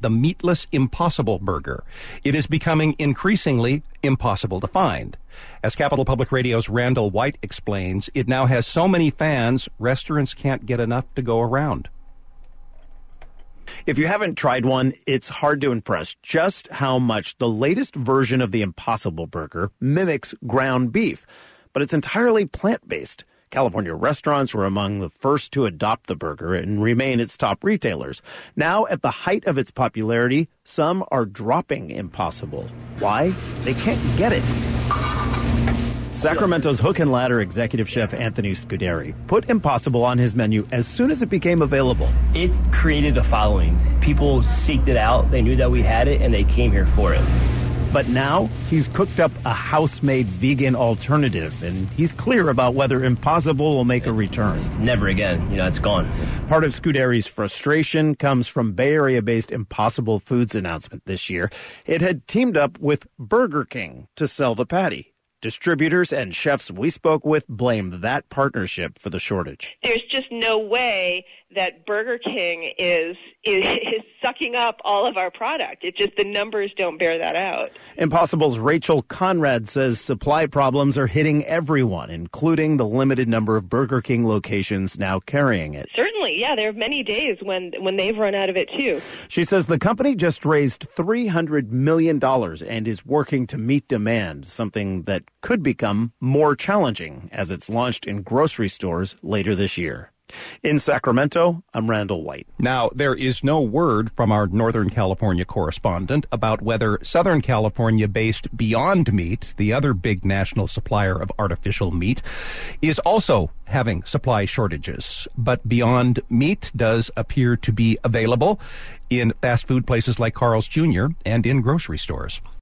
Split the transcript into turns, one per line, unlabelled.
the meatless Impossible Burger. It is becoming increasingly impossible to find. As Capital Public Radio's Randall White explains, it now has so many fans, restaurants can't get enough to go around.
If you haven't tried one, it's hard to impress just how much the latest version of the Impossible Burger mimics ground beef, but it's entirely plant-based. California restaurants were among the first to adopt the burger and remain its top retailers. Now, at the height of its popularity, some are dropping Impossible. Why? They can't get it. Sacramento's Hook and Ladder executive chef Anthony Scuderi put Impossible on his menu as soon as it became available.
It created a following. People seeked it out. They knew that we had it, and they came here for it.
But now he's cooked up a house-made vegan alternative, and he's clear about whether Impossible will make a return.
Never again. It's gone.
Part of Scuderi's frustration comes from Bay Area-based Impossible Foods announcement this year. It had teamed up with Burger King to sell the patty. Distributors and chefs we spoke with blame that partnership for the shortage.
There's just no way that Burger King is sucking up all of our product. The numbers don't bear that out.
Impossible's Rachel Conrad says supply problems are hitting everyone, including the limited number of Burger King locations now carrying it.
Certainly, yeah. There are many days when they've run out of it, too.
She says the company just raised $300 million and is working to meet demand, something that could become more challenging as it's launched in grocery stores later this year. In Sacramento, I'm Randall White.
Now, there is no word from our Northern California correspondent about whether Southern California-based Beyond Meat, the other big national supplier of artificial meat, is also having supply shortages. But Beyond Meat does appear to be available in fast food places like Carl's Jr. and in grocery stores.